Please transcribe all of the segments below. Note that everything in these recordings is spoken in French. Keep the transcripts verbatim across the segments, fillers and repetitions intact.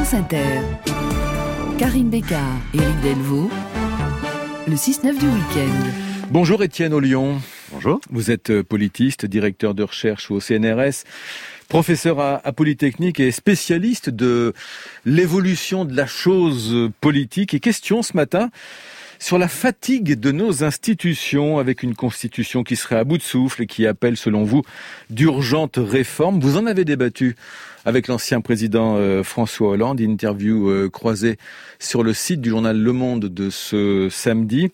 France Inter. Karine Bécard, Éric Delvaux, le six neuf du week-end. Bonjour Étienne Ollion. Bonjour. Vous êtes politiste, directeur de recherche au C N R S, professeur à, à Polytechnique et spécialiste de l'évolution de la chose politique. Et question ce matin sur la fatigue de nos institutions avec une constitution qui serait à bout de souffle et qui appelle, selon vous, d'urgentes réformes. Vous en avez débattu avec l'ancien président euh, François Hollande, interview euh, croisée sur le site du journal Le Monde de ce samedi.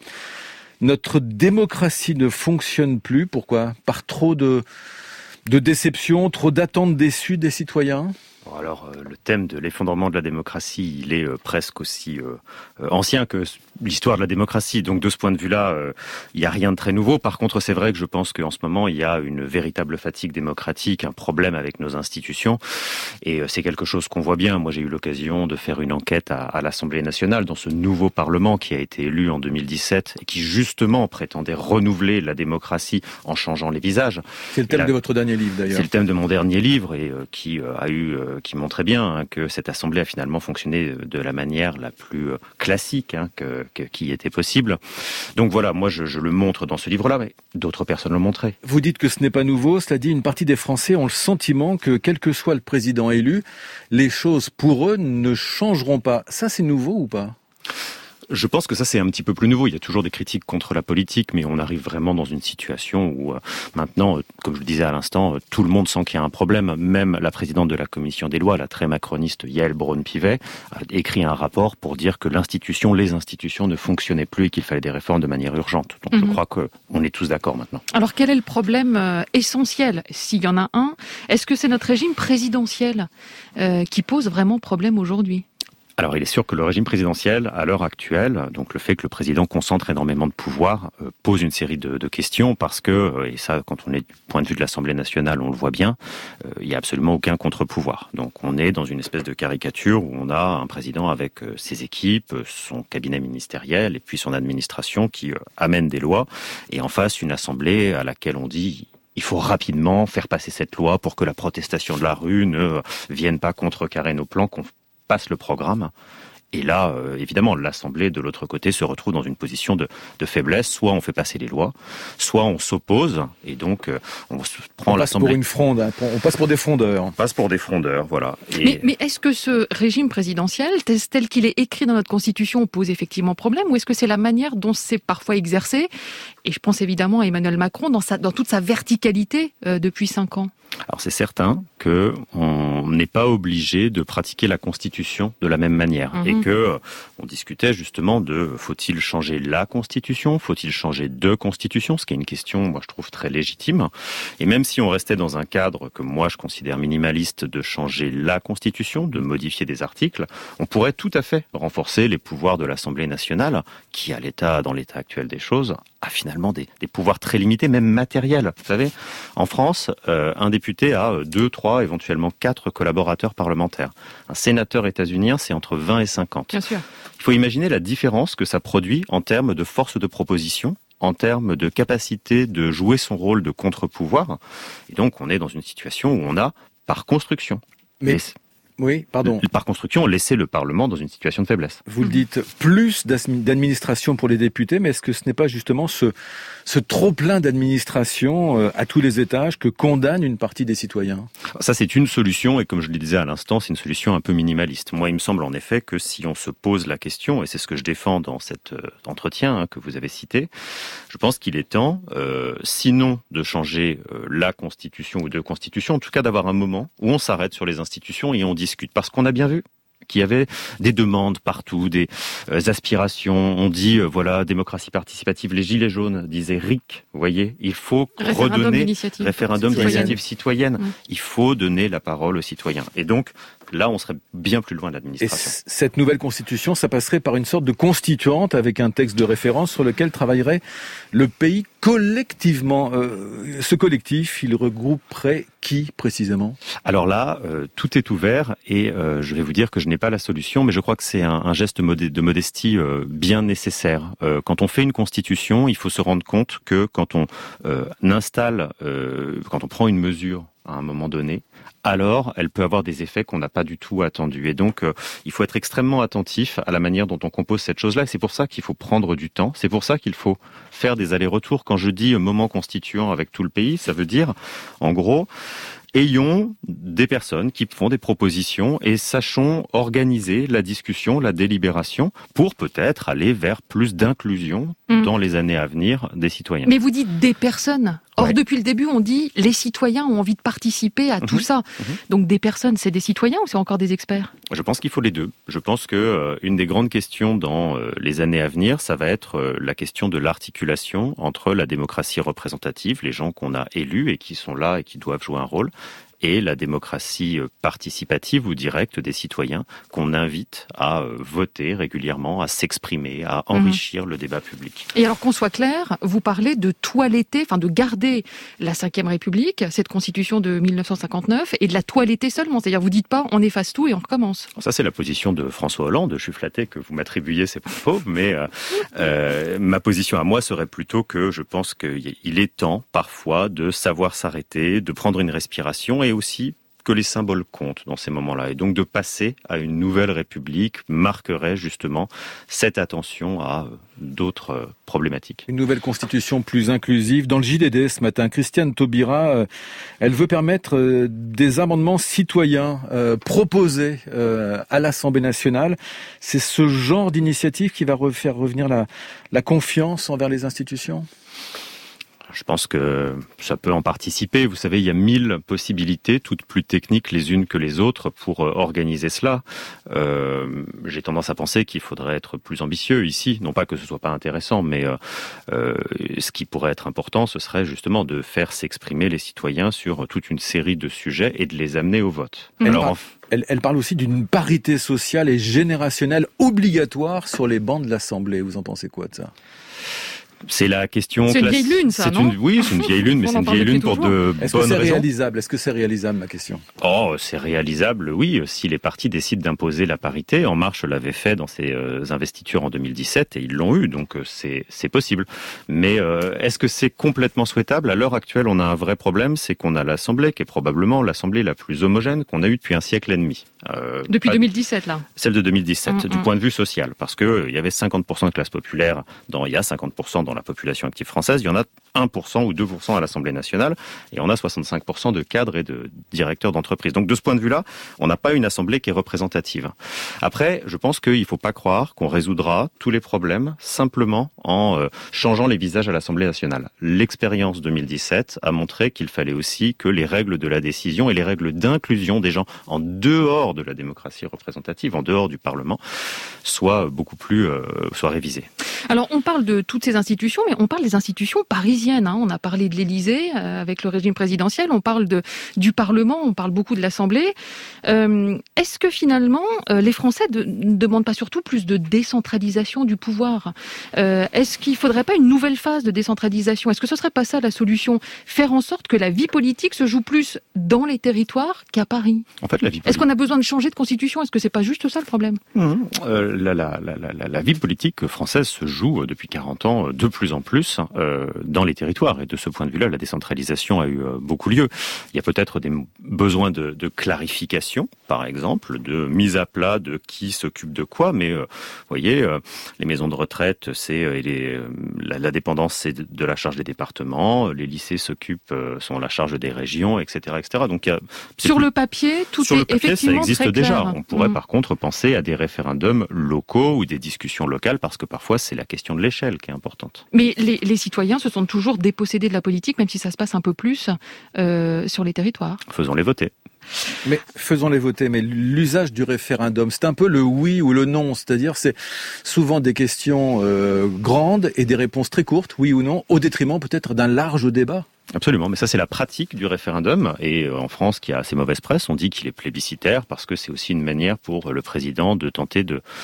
Notre démocratie ne fonctionne plus. Pourquoi ? Par trop de, de déceptions, trop d'attentes déçues des citoyens ? Alors, euh, le thème de l'effondrement de la démocratie, il est euh, presque aussi euh, euh, ancien que l'histoire de la démocratie. Donc, de ce point de vue-là, euh, il n'y a rien de très nouveau. Par contre, c'est vrai que je pense qu'en ce moment, il y a une véritable fatigue démocratique, un problème avec nos institutions. Et euh, c'est quelque chose qu'on voit bien. Moi, j'ai eu l'occasion de faire une enquête à, à l'Assemblée nationale, dans ce nouveau Parlement qui a été élu en deux mille dix-sept et qui, justement, prétendait renouveler la démocratie en changeant les visages. C'est le thème là, de votre dernier livre, d'ailleurs. C'est le thème de mon dernier livre et euh, qui euh, a eu... Euh, qui montrait bien hein, que cette Assemblée a finalement fonctionné de la manière la plus classique hein, que, que, qui était possible. Donc voilà, moi je, je le montre dans ce livre-là, mais d'autres personnes l'ont montré. Vous dites que ce n'est pas nouveau, cela dit, une partie des Français ont le sentiment que, quel que soit le président élu, les choses pour eux ne changeront pas. Ça, c'est nouveau ou pas ? Je pense que ça, c'est un petit peu plus nouveau. Il y a toujours des critiques contre la politique, mais on arrive vraiment dans une situation où euh, maintenant, euh, comme je le disais à l'instant, euh, tout le monde sent qu'il y a un problème. Même la présidente de la commission des lois, la très macroniste Yaël Braun-Pivet, a écrit un rapport pour dire que l'institution, les institutions ne fonctionnaient plus et qu'il fallait des réformes de manière urgente. Donc mmh. je crois qu'on est tous d'accord maintenant. Alors quel est le problème euh, essentiel, s'il y en a un ? Est-ce que c'est notre régime présidentiel euh, qui pose vraiment problème aujourd'hui ? Alors, il est sûr que le régime présidentiel, à l'heure actuelle, donc le fait que le président concentre énormément de pouvoir, euh, pose une série de, de questions parce que, et ça, quand on est du point de vue de l'Assemblée nationale, on le voit bien, euh, il n'y a absolument aucun contre-pouvoir. Donc, on est dans une espèce de caricature où on a un président avec euh, ses équipes, son cabinet ministériel et puis son administration qui euh, amène des lois et en face, une Assemblée à laquelle on dit... Il faut rapidement faire passer cette loi pour que la protestation de la rue ne vienne pas contrecarrer nos plans, qu'on passe le programme. Et là, euh, évidemment, l'Assemblée, de l'autre côté, se retrouve dans une position de, de faiblesse. Soit on fait passer les lois, soit on s'oppose, et donc euh, on se prend on l'Assemblée... passe pour une fronde, hein. On passe pour des frondeurs. On passe pour des frondeurs, voilà. Et... Mais, mais est-ce que ce régime présidentiel, tel qu'il est écrit dans notre Constitution, pose effectivement problème, ou est-ce que c'est la manière dont c'est parfois exercé ? Et je pense évidemment à Emmanuel Macron, dans, sa, dans toute sa verticalité euh, depuis cinq ans. Alors c'est certain qu'on n'est pas obligé de pratiquer la Constitution de la même manière mmh. et que on discutait justement de faut-il changer la Constitution, faut-il changer deux constitutions, ce qui est une question, moi je trouve très légitime. Et même si on restait dans un cadre que moi je considère minimaliste de changer la Constitution, de modifier des articles, on pourrait tout à fait renforcer les pouvoirs de l'Assemblée nationale, qui à l'état, dans l'état actuel des choses, a finalement des, des pouvoirs très limités, même matériels. Vous savez, en France, euh, un député a deux, trois, éventuellement quatre collaborateurs parlementaires. Un sénateur états-unien, c'est entre vingt et cinquante. Bien sûr. Il faut imaginer la différence que ça produit en termes de force de proposition, en termes de capacité de jouer son rôle de contre-pouvoir. Et donc, on est dans une situation où on a, par construction... Mais... Oui, pardon. Par construction, laisser le Parlement dans une situation de faiblesse. Vous le dites, plus d'administration pour les députés, mais est-ce que ce n'est pas justement ce, ce trop-plein d'administration à tous les étages que condamne une partie des citoyens ? Ça, c'est une solution, et comme je le disais à l'instant, c'est une solution un peu minimaliste. Moi, il me semble en effet que si on se pose la question, et c'est ce que je défends dans cet entretien hein, que vous avez cité, je pense qu'il est temps, euh, sinon de changer euh, la Constitution ou deux constitutions, en tout cas d'avoir un moment où on s'arrête sur les institutions et on discute. Parce qu'on a bien vu qu'il y avait des demandes partout, des euh, aspirations. On dit, euh, voilà, démocratie participative. Les Gilets jaunes disaient R I C, vous voyez, il faut référendum redonner... d'initiative référendum citoyenne. d'initiative citoyenne. Mmh. Il faut donner la parole aux citoyens. Et donc, là, on serait bien plus loin de l'administration. Et c- cette nouvelle constitution, ça passerait par une sorte de constituante avec un texte de référence sur lequel travaillerait le pays collectivement. Euh, ce collectif, il regrouperait qui précisément ? Alors là, euh, tout est ouvert et euh, je vais vous dire que je n'ai pas la solution, mais je crois que c'est un, un geste modé- de modestie euh, bien nécessaire. Euh, quand on fait une constitution, il faut se rendre compte que quand on euh, installe, euh, quand on prend une mesure à un moment donné, alors elle peut avoir des effets qu'on n'a pas du tout attendus. Et donc, euh, il faut être extrêmement attentif à la manière dont on compose cette chose-là. Et c'est pour ça qu'il faut prendre du temps. C'est pour ça qu'il faut faire des allers-retours. Quand je dis moment constituant avec tout le pays, ça veut dire, en gros, ayons des personnes qui font des propositions et sachons organiser la discussion, la délibération pour peut-être aller vers plus d'inclusion mmh. dans les années à venir des citoyens. Mais vous dites des personnes. Or, ouais. depuis le début, on dit les citoyens ont envie de participer à mmh. tout ça. Mmh. Donc des personnes, c'est des citoyens ou c'est encore des experts ? Je pense qu'il faut les deux. Je pense que euh, une des grandes questions dans euh, les années à venir, ça va être euh, la question de l'articulation entre la démocratie représentative, les gens qu'on a élus et qui sont là et qui doivent jouer un rôle, et la démocratie participative ou directe des citoyens qu'on invite à voter régulièrement, à s'exprimer, à enrichir mmh. le débat public. Et alors qu'on soit clair, vous parlez de toiletter, enfin de garder la cinquième République, cette constitution de mille neuf cent cinquante-neuf, et de la toiletter seulement. C'est-à-dire vous dites pas on efface tout et on recommence. Ça c'est la position de François Hollande. Je suis flatté que vous m'attribuiez ces propos, mais euh, euh, ma position à moi serait plutôt que je pense qu'il est temps parfois de savoir s'arrêter, de prendre une respiration et et aussi que les symboles comptent dans ces moments-là. Et donc de passer à une nouvelle République marquerait justement cette attention à d'autres problématiques. Une nouvelle constitution plus inclusive. Dans le J D D ce matin, Christiane Taubira, elle veut permettre des amendements citoyens euh, proposés euh, à l'Assemblée nationale. C'est ce genre d'initiative qui va faire revenir la, la confiance envers les institutions ? Je pense que ça peut en participer. Vous savez, il y a mille possibilités, toutes plus techniques les unes que les autres, pour organiser cela. Euh, j'ai tendance à penser qu'il faudrait être plus ambitieux ici. Non pas que ce soit pas intéressant, mais euh, euh, ce qui pourrait être important, ce serait justement de faire s'exprimer les citoyens sur toute une série de sujets et de les amener au vote. Elle, Alors, parle, elle, elle parle aussi d'une parité sociale et générationnelle obligatoire sur les bancs de l'Assemblée. Vous en pensez quoi de ça ? C'est la question. C'est une vieille lune, ça, c'est non ? une, Oui, c'est une vieille lune, mais c'est une vieille lune pour de Est-ce bonnes que c'est raisons. réalisable ? Est-ce que c'est réalisable, ma question ? Oh, c'est réalisable, oui. Si les partis décident d'imposer la parité, En Marche l'avait fait dans ses euh, investitures en deux mille dix-sept et ils l'ont eu, donc euh, c'est c'est possible. Mais euh, est-ce que c'est complètement souhaitable ? À l'heure actuelle, on a un vrai problème, c'est qu'on a l'Assemblée, qui est probablement l'Assemblée la plus homogène qu'on a eue depuis un siècle et demi. Euh, Depuis pas... deux mille dix-sept, là. Celle de deux mille dix-sept, mmh, du mmh. point de vue social, parce que euh, il y avait cinquante pour cent de classe populaire, dans, il y a cinquante pour cent dans la population active française, il y en a un pour cent ou deux pour cent à l'Assemblée nationale, et on a soixante-cinq pour cent de cadres et de directeurs d'entreprise. Donc de ce point de vue-là, on n'a pas une Assemblée qui est représentative. Après, je pense qu'il ne faut pas croire qu'on résoudra tous les problèmes simplement en euh, changeant les visages à l'Assemblée nationale. L'expérience deux mille dix-sept a montré qu'il fallait aussi que les règles de la décision et les règles d'inclusion des gens en dehors de la démocratie représentative, en dehors du Parlement, soient beaucoup plus euh, soient révisées. Alors on parle de toutes ces institutions, mais on parle des institutions parisiennes. Hein. On a parlé de l'Élysée euh, avec le régime présidentiel, on parle de, du Parlement, on parle beaucoup de l'Assemblée. Euh, est-ce que finalement euh, les Français de, ne demandent pas surtout plus de décentralisation du pouvoir ? euh, Est-ce qu'il ne faudrait pas une nouvelle phase de décentralisation ? Est-ce que ce ne serait pas ça la solution ? Faire en sorte que la vie politique se joue plus dans les territoires qu'à Paris ? En fait, la vie politique... Est-ce qu'on a besoin de changer de constitution ? Est-ce que c'est pas juste ça le problème ? mmh. euh, la, la, la, la, la vie politique française se joue depuis quarante ans de plus en plus euh, dans les territoires. Et de ce point de vue-là, la décentralisation a eu euh, beaucoup lieu. Il y a peut-être des besoins de, de clarification, par exemple, de mise à plat de qui s'occupe de quoi. Mais euh, vous voyez, euh, les maisons de retraite, c'est euh, les, euh, la, la dépendance, c'est de, de la charge des départements. Les lycées s'occupent, euh, sont à la charge des régions, et cetera, et cetera. Donc, il y a, sur plus... le papier, tout sur est le papier, effectivement ça existe très déjà. clair. On pourrait mmh. par contre penser à des référendums locaux ou des discussions locales, parce que parfois c'est la question de l'échelle qui est importante. Mais les, les citoyens se sont toujours dépossédés de la politique, même si ça se passe un peu plus euh, sur les territoires. Faisons-les voter. Mais faisons-les voter. Mais l'usage du référendum, c'est un peu le oui ou le non. C'est-à-dire, c'est souvent des questions euh, grandes et des réponses très courtes, oui ou non, au détriment peut-être d'un large débat. Absolument, mais ça c'est la pratique du référendum, et en France qui a assez mauvaise presse, on dit qu'il est plébiscitaire parce que c'est aussi une manière pour le président de tenter de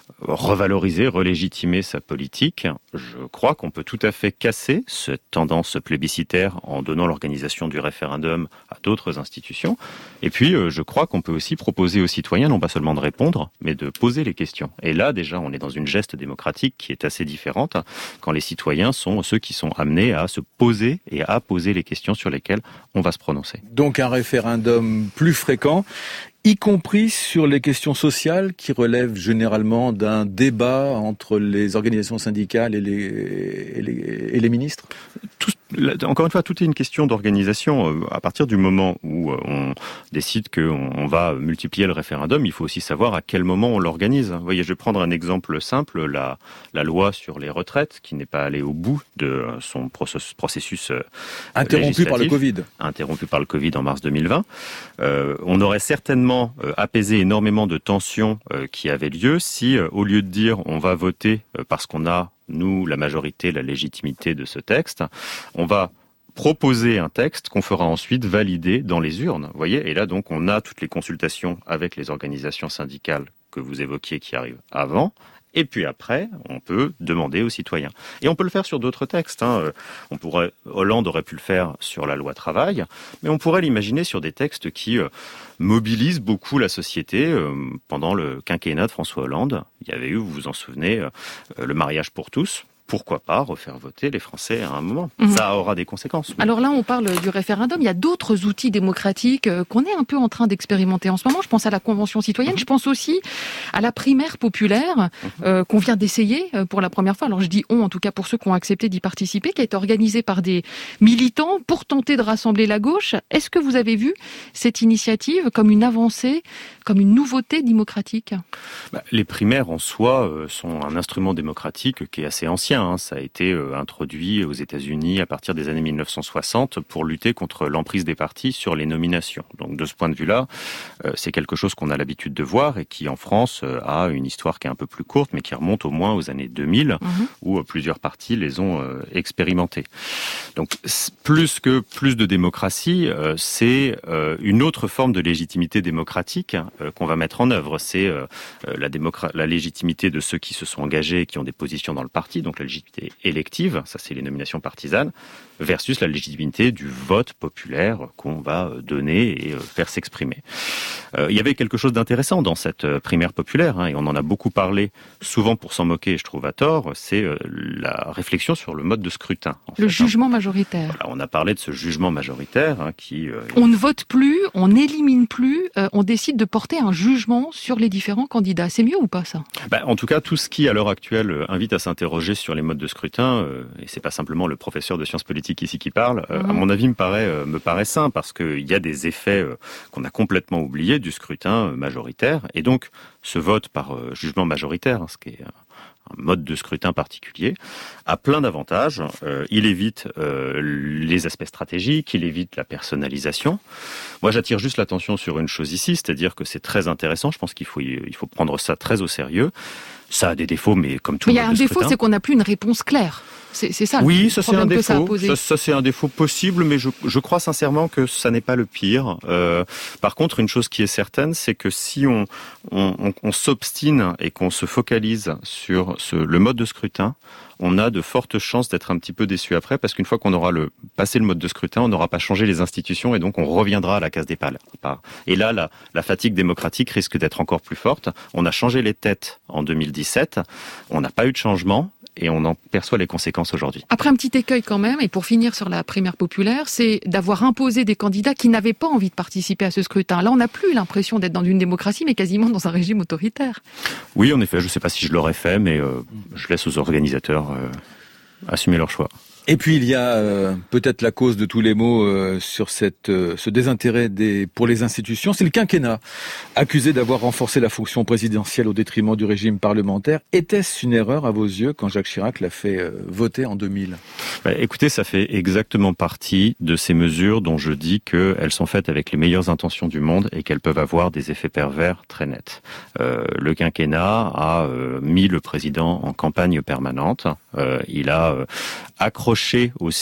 revaloriser, relégitimer sa politique. Je crois qu'on peut tout à fait casser cette tendance plébiscitaire en donnant l'organisation du référendum à d'autres institutions. Et puis, je crois qu'on peut aussi proposer aux citoyens, non pas seulement de répondre, mais de poser les questions. Et là, déjà, on est dans une geste démocratique qui est assez différente quand les citoyens sont ceux qui sont amenés à se poser et à poser les questions sur lesquelles on va se prononcer. Donc un référendum plus fréquent, y compris sur les questions sociales qui relèvent généralement d'un débat entre les organisations syndicales et les, et les, et les ministres ? Tout, encore une fois, tout est une question d'organisation. À partir du moment où on décide qu'on va multiplier le référendum, il faut aussi savoir à quel moment on l'organise. Vous voyez, je vais prendre un exemple simple, la, la loi sur les retraites, qui n'est pas allée au bout de son processus, processus interrompu par le Covid. Interrompu par le Covid en mars deux mille vingt. Euh, on aurait certainement apaiser énormément de tensions qui avaient lieu si, au lieu de dire on va voter parce qu'on a, nous, la majorité, la légitimité de ce texte, on va proposer un texte qu'on fera ensuite valider dans les urnes. Vous voyez, et là donc on a toutes les consultations avec les organisations syndicales que vous évoquiez qui arrivent avant. Et puis après, on peut demander aux citoyens. Et on peut le faire sur d'autres textes. Hein. On pourrait, Hollande aurait pu le faire sur la loi travail, mais on pourrait l'imaginer sur des textes qui euh, mobilisent beaucoup la société. Euh, pendant le quinquennat de François Hollande, il y avait eu, vous vous en souvenez, euh, le mariage pour tous. Pourquoi pas refaire voter les Français à un moment ? Mmh. Ça aura des conséquences. Oui. Alors là, on parle du référendum. Il y a d'autres outils démocratiques qu'on est un peu en train d'expérimenter en ce moment. Je pense à la Convention citoyenne. Mmh. Je pense aussi à la primaire populaire mmh. euh, qu'on vient d'essayer pour la première fois. Alors je dis on, en tout cas pour ceux qui ont accepté d'y participer, qui a été organisée par des militants pour tenter de rassembler la gauche. Est-ce que vous avez vu cette initiative comme une avancée, comme une nouveauté démocratique ? Bah, les primaires en soi euh, sont un instrument démocratique qui est assez ancien. Ça a été introduit aux États-Unis à partir des années mille neuf cent soixante pour lutter contre l'emprise des partis sur les nominations. Donc de ce point de vue-là, c'est quelque chose qu'on a l'habitude de voir et qui en France a une histoire qui est un peu plus courte mais qui remonte au moins aux années deux mille mmh. où plusieurs partis les ont expérimentés. Donc plus que plus de démocratie, c'est une autre forme de légitimité démocratique qu'on va mettre en œuvre. C'est la, démocra- la légitimité de ceux qui se sont engagés et qui ont des positions dans le parti, donc la légitimité élective, ça c'est les nominations partisanes, versus la légitimité du vote populaire qu'on va donner et faire s'exprimer. Euh, il y avait quelque chose d'intéressant dans cette primaire populaire, hein, et on en a beaucoup parlé, souvent pour s'en moquer, je trouve à tort, c'est euh, la réflexion sur le mode de scrutin. En le fait, jugement hein. majoritaire. Voilà, on a parlé de ce jugement majoritaire hein, qui... Euh, on ne vote plus, on n'élimine plus, euh, on décide de porter un jugement sur les différents candidats. C'est mieux ou pas ça ? Ben, en tout cas, tout ce qui, à l'heure actuelle, invite à s'interroger sur les modes de scrutin, euh, et c'est pas simplement le professeur de sciences politiques ici qui parle, euh, mmh. à mon avis me paraît, euh, me paraît sain, parce qu'il y a des effets euh, qu'on a complètement oubliés du scrutin euh, majoritaire, et donc ce vote par euh, jugement majoritaire, hein, ce qui est euh, un mode de scrutin particulier, a plein d'avantages. Euh, il évite euh, les aspects stratégiques, il évite la personnalisation. Moi, j'attire juste l'attention sur une chose ici, c'est-à-dire que c'est très intéressant, je pense qu'il faut, il faut prendre ça très au sérieux. Ça a des défauts, mais comme tout le monde. Mais il y a un défaut, c'est qu'on n'a plus une réponse claire. C'est, c'est ça. Oui, ça c'est un défaut. Ça, ça, ça c'est un défaut possible, mais je, je crois sincèrement que ça n'est pas le pire. Euh, par contre, une chose qui est certaine, c'est que si on, on, on, on s'obstine et qu'on se focalise sur ce, le mode de scrutin, on a de fortes chances d'être un petit peu déçu après, parce qu'une fois qu'on aura le, passé le mode de scrutin, on n'aura pas changé les institutions et donc on reviendra à la case départ. Et là, la, la fatigue démocratique risque d'être encore plus forte. On a changé les têtes en deux mille dix-sept, on n'a pas eu de changement. Et on en perçoit les conséquences aujourd'hui. Après, un petit écueil quand même, et pour finir sur la primaire populaire, c'est d'avoir imposé des candidats qui n'avaient pas envie de participer à ce scrutin. Là, on n'a plus l'impression d'être dans une démocratie, mais quasiment dans un régime autoritaire. Oui, en effet, je ne sais pas si je l'aurais fait, mais euh, je laisse aux organisateurs euh, assumer leur choix. Et puis il y a euh, peut-être la cause de tous les maux euh, sur cette, euh, ce désintérêt des, pour les institutions, c'est le quinquennat, accusé d'avoir renforcé la fonction présidentielle au détriment du régime parlementaire. Était-ce une erreur à vos yeux quand Jacques Chirac l'a fait euh, voter en deux mille ? Bah, écoutez, ça fait exactement partie de ces mesures dont je dis qu'elles sont faites avec les meilleures intentions du monde et qu'elles peuvent avoir des effets pervers très nets. Euh, le quinquennat a euh, mis le président en campagne permanente. Euh, il a euh, accroché aussi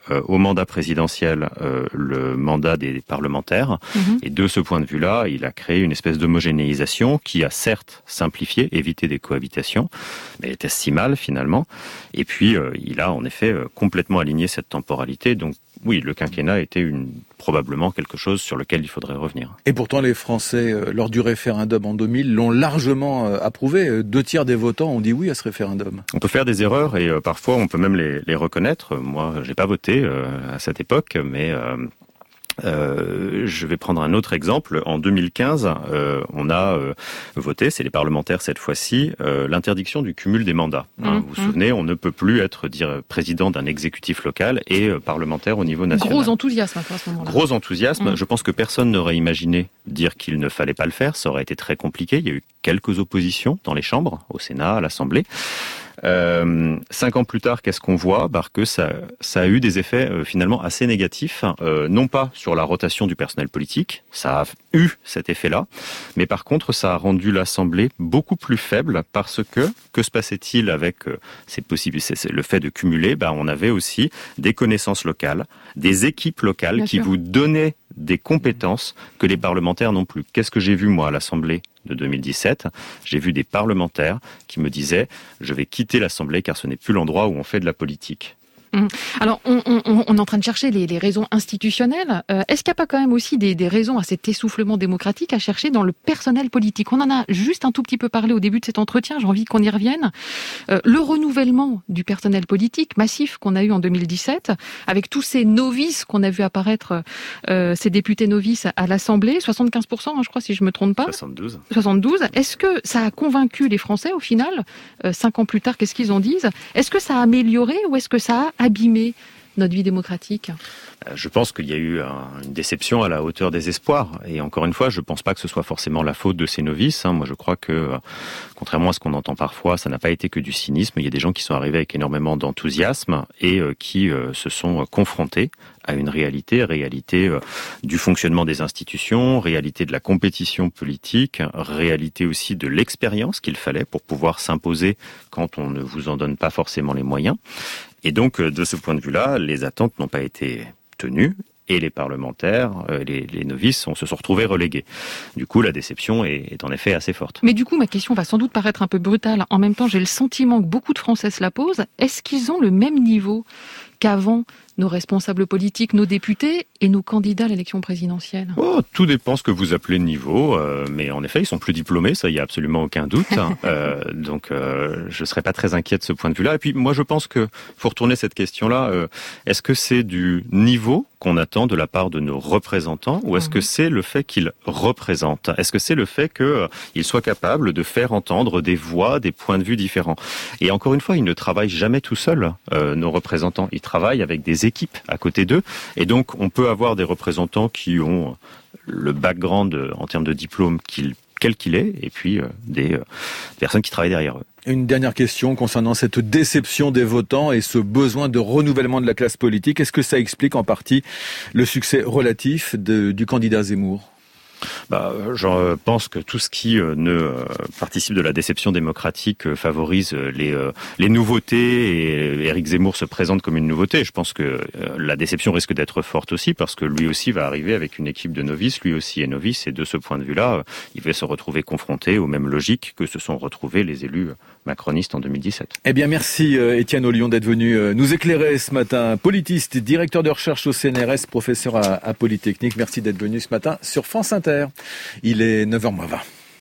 euh, au mandat présidentiel euh, le mandat des parlementaires. Mmh. Et de ce point de vue-là, il a créé une espèce d'homogénéisation qui a certes simplifié, évité des cohabitations, mais était si mal finalement. Et puis, euh, il a en effet euh, complètement aligné cette temporalité. Donc, oui, le quinquennat était une, probablement quelque chose sur lequel il faudrait revenir. Et pourtant, les Français, euh, lors du référendum en deux mille, l'ont largement euh, approuvé. Deux tiers des votants ont dit oui à ce référendum. On peut faire des erreurs et euh, parfois on peut même les, les reconnaître. Moi, j'ai pas voté euh, à cette époque, mais... Euh Euh, je vais prendre un autre exemple. En deux mille quinze, euh, on a euh, voté, c'est les parlementaires cette fois-ci, euh, l'interdiction du cumul des mandats. Mmh, hein, vous vous mmh. souvenez, on ne peut plus être dire, président d'un exécutif local et euh, parlementaire au niveau national. Gros enthousiasme à ce moment-là. Gros enthousiasme. Mmh. Je pense que personne n'aurait imaginé dire qu'il ne fallait pas le faire. Ça aurait été très compliqué. Il y a eu quelques oppositions dans les chambres, au Sénat, à l'Assemblée. Euh, cinq ans plus tard, qu'est-ce qu'on voit ? Bah, que ça, ça a eu des effets euh, finalement assez négatifs, euh, non pas sur la rotation du personnel politique, ça a eu cet effet-là, mais par contre, ça a rendu l'Assemblée beaucoup plus faible parce que, que se passait-il avec euh, ces possibles, c'est, c'est le fait de cumuler ? Bah, on avait aussi des connaissances locales, des équipes locales Bien qui sûr. vous donnaient des compétences que les parlementaires n'ont plus. Qu'est-ce que j'ai vu, moi, à l'Assemblée de deux mille dix-sept, j'ai vu des parlementaires qui me disaient « je vais quitter l'Assemblée car ce n'est plus l'endroit où on fait de la politique ». Alors, on, on, on est en train de chercher les, les raisons institutionnelles. Euh, est-ce qu'il n'y a pas quand même aussi des, des raisons à cet essoufflement démocratique à chercher dans le personnel politique ? On en a juste un tout petit peu parlé au début de cet entretien, j'ai envie qu'on y revienne. Euh, le renouvellement du personnel politique massif qu'on a eu en deux mille dix-sept, avec tous ces novices qu'on a vu apparaître, euh, ces députés novices à l'Assemblée, soixante-quinze pour cent, hein, je crois, si je ne me trompe pas. soixante-douze. soixante-douze. Est-ce que ça a convaincu les Français au final ? euh, Cinq ans plus tard, qu'est-ce qu'ils en disent ? Est-ce que ça a amélioré ou est-ce que ça a abîmer notre vie démocratique ? Je pense qu'il y a eu un, une déception à la hauteur des espoirs. Et encore une fois, je ne pense pas que ce soit forcément la faute de ces novices. Moi, je crois que, contrairement à ce qu'on entend parfois, ça n'a pas été que du cynisme. Il y a des gens qui sont arrivés avec énormément d'enthousiasme et qui se sont confrontés à une réalité, réalité du fonctionnement des institutions, réalité de la compétition politique, réalité aussi de l'expérience qu'il fallait pour pouvoir s'imposer quand on ne vous en donne pas forcément les moyens. Et donc, de ce point de vue-là, les attentes n'ont pas été tenues et les parlementaires, les, les novices, on se sont retrouvés relégués. Du coup, la déception est, est en effet assez forte. Mais du coup, ma question va sans doute paraître un peu brutale. En même temps, j'ai le sentiment que beaucoup de Français se la posent. Est-ce qu'ils ont le même niveau qu'avant nos responsables politiques, nos députés et nos candidats à l'élection présidentielle ? Oh, tout dépend ce que vous appelez niveau, euh, mais en effet, ils sont plus diplômés, ça, il n'y a absolument aucun doute. euh, donc, euh, je ne serais pas très inquiet de ce point de vue-là. Et puis, moi, je pense que, faut retourner cette question-là, euh, est-ce que c'est du niveau qu'on attend de la part de nos représentants, ou est-ce que c'est le fait qu'ils représentent ? Est-ce que c'est le fait qu'ils euh, soient capables de faire entendre des voix, des points de vue différents ? Et encore une fois, ils ne travaillent jamais tout seuls, euh, nos représentants. Ils travaillent avec des équipes à côté d'eux. Et donc, on peut avoir des représentants qui ont le background en termes de diplôme qu'il, quel qu'il est, et puis euh, des euh, personnes qui travaillent derrière eux. Une dernière question concernant cette déception des votants et ce besoin de renouvellement de la classe politique. Est-ce que ça explique en partie le succès relatif de, du candidat Zemmour ? Bah, je pense que tout ce qui ne participe de la déception démocratique favorise les, les nouveautés, et Éric Zemmour se présente comme une nouveauté. Je pense que la déception risque d'être forte aussi parce que lui aussi va arriver avec une équipe de novices, lui aussi est novice, et de ce point de vue-là, il va se retrouver confronté aux mêmes logiques que se sont retrouvés les élus macronistes en deux mille dix-sept. Eh bien, merci Étienne Ollion d'être venu nous éclairer ce matin. Politiste, directeur de recherche au C N R S, professeur à, à Polytechnique. Merci d'être venu ce matin sur France Inter. Il est neuf heures moins vingt.